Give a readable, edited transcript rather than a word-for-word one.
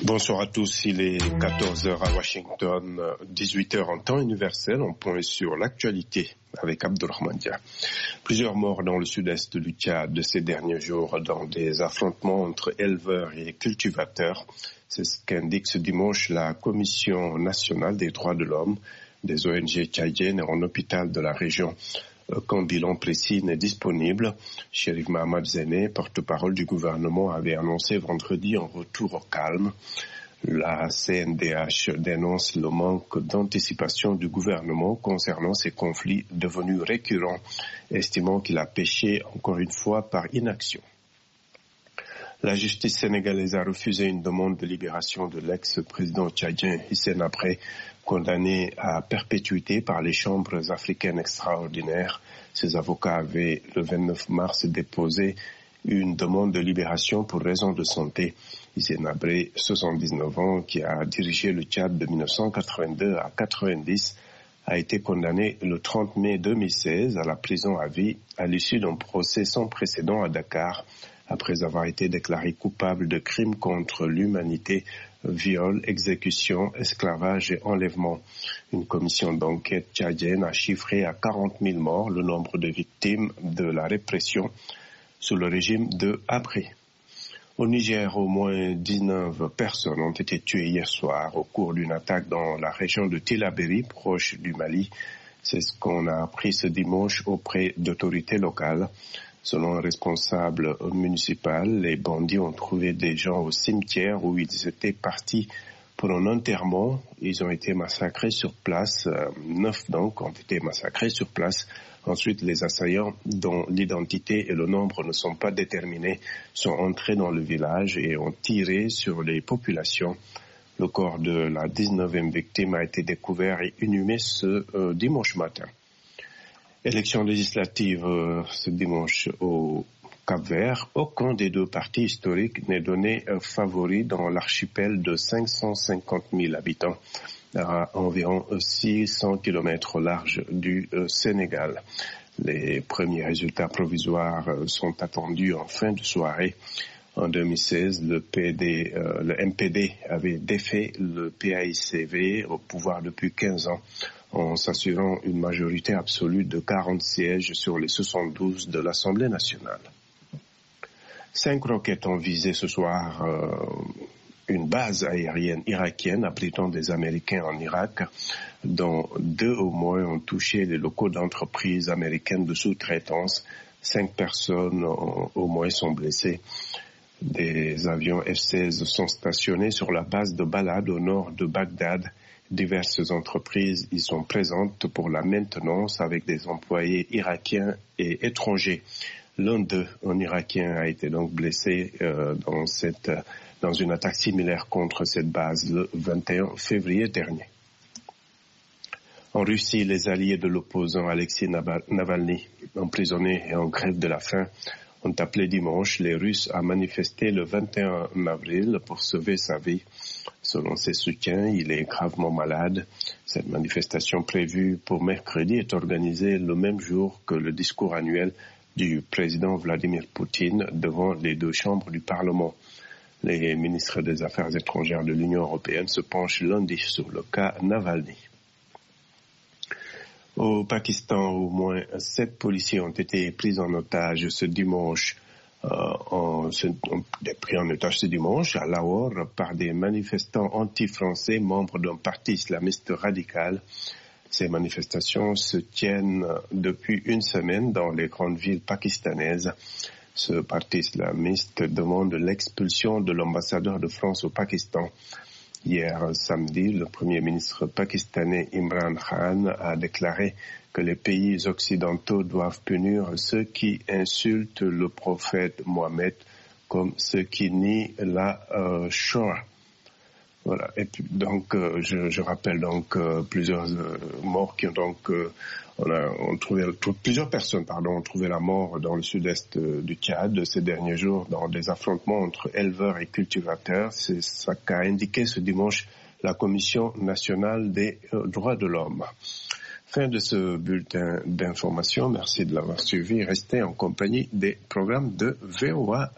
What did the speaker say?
Bonsoir à tous, il est 14h à Washington, 18h en temps universel. On point sur l'actualité avec Abdulrahman Dia. Plusieurs morts dans le sud-est du Tchad de ces derniers jours dans des affrontements entre éleveurs et cultivateurs. C'est ce qu'indique ce dimanche la Commission nationale des droits de l'homme des ONG tchadiennes en hôpital de la région. Quand bilan précis n'est disponible, Chérif Mahamad Zene, porte-parole du gouvernement, avait annoncé vendredi un retour au calme. La CNDH dénonce le manque d'anticipation du gouvernement concernant ces conflits devenus récurrents, estimant qu'il a péché encore une fois par inaction. La justice sénégalaise a refusé une demande de libération de l'ex-président tchadien Hissène Habré, condamné à perpétuité par les chambres africaines extraordinaires. Ses avocats avaient, le 29 mars, déposé une demande de libération pour raison de santé. Hissène Habré, 79 ans, qui a dirigé le Tchad de 1982 à 1990, a été condamné le 30 mai 2016 à la prison à vie à l'issue d'un procès sans précédent à Dakar, après avoir été déclaré coupable de crimes contre l'humanité, viol, exécution, esclavage et enlèvement. Une commission d'enquête tchadienne a chiffré à 40 000 morts le nombre de victimes de la répression sous le régime de Habré. Au Niger, au moins 19 personnes ont été tuées hier soir au cours d'une attaque dans la région de Tillabéri, proche du Mali. C'est ce qu'on a appris ce dimanche auprès d'autorités locales. Selon un responsable municipal, les bandits ont trouvé des gens au cimetière où ils étaient partis pour un enterrement. Ils ont été massacrés sur place. 9 donc ont été massacrés sur place. Ensuite, les assaillants, dont l'identité et le nombre ne sont pas déterminés, sont entrés dans le village et ont tiré sur les populations. Le corps de la 19e victime a été découvert et inhumé ce dimanche matin. Élection législative ce dimanche au Cap-Vert. Aucun des deux partis historiques n'est donné favori dans l'archipel de 550 000 habitants, à environ 600 km au large du Sénégal. Les premiers résultats provisoires sont attendus en fin de soirée. En 2016, le MPD avait défait le PAICV au pouvoir depuis 15 ans en s'assurant une majorité absolue de 40 sièges sur les 72 de l'Assemblée nationale. 5 roquettes ont visé ce soir une base aérienne irakienne abritant des Américains en Irak, dont 2 au moins ont touché les locaux d'entreprises américaines de sous-traitance. 5 personnes au moins sont blessées. Des avions F-16 sont stationnés sur la base de Balad au nord de Bagdad. Diverses entreprises y sont présentes pour la maintenance avec des employés irakiens et étrangers. L'un d'eux, un Irakien, a été donc blessé dans une attaque similaire contre cette base le 21 février dernier. En Russie, les alliés de l'opposant Alexei Navalny, emprisonné et en grève de la faim, ont appelé dimanche les Russes à manifester le 21 avril pour sauver sa vie. Selon ses soutiens, il est gravement malade. Cette manifestation prévue pour mercredi est organisée le même jour que le discours annuel du président Vladimir Poutine devant les 2 chambres du Parlement. Les ministres des Affaires étrangères de l'Union européenne se penchent lundi sur le cas Navalny. Au Pakistan, au moins 7 policiers ont été pris en otage ce dimanche. Pris en otage ce dimanche à Lahore par des manifestants anti-français membres d'un parti islamiste radical. Ces manifestations se tiennent depuis une semaine dans les grandes villes pakistanaises. Ce parti islamiste demande l'expulsion de l'ambassadeur de France au Pakistan. Hier samedi, le Premier ministre pakistanais Imran Khan a déclaré que les pays occidentaux doivent punir ceux qui insultent le prophète Mohammed comme ceux qui nient la Shoah. Voilà. Et puis, donc, je rappelle donc plusieurs morts qui ont donc plusieurs personnes ont trouvé la mort dans le sud-est du Tchad ces derniers jours dans des affrontements entre éleveurs et cultivateurs. C'est ça qu'a indiqué ce dimanche la Commission nationale des droits de l'homme. Fin de ce bulletin d'information. Merci de l'avoir suivi. Restez en compagnie des programmes de VOA.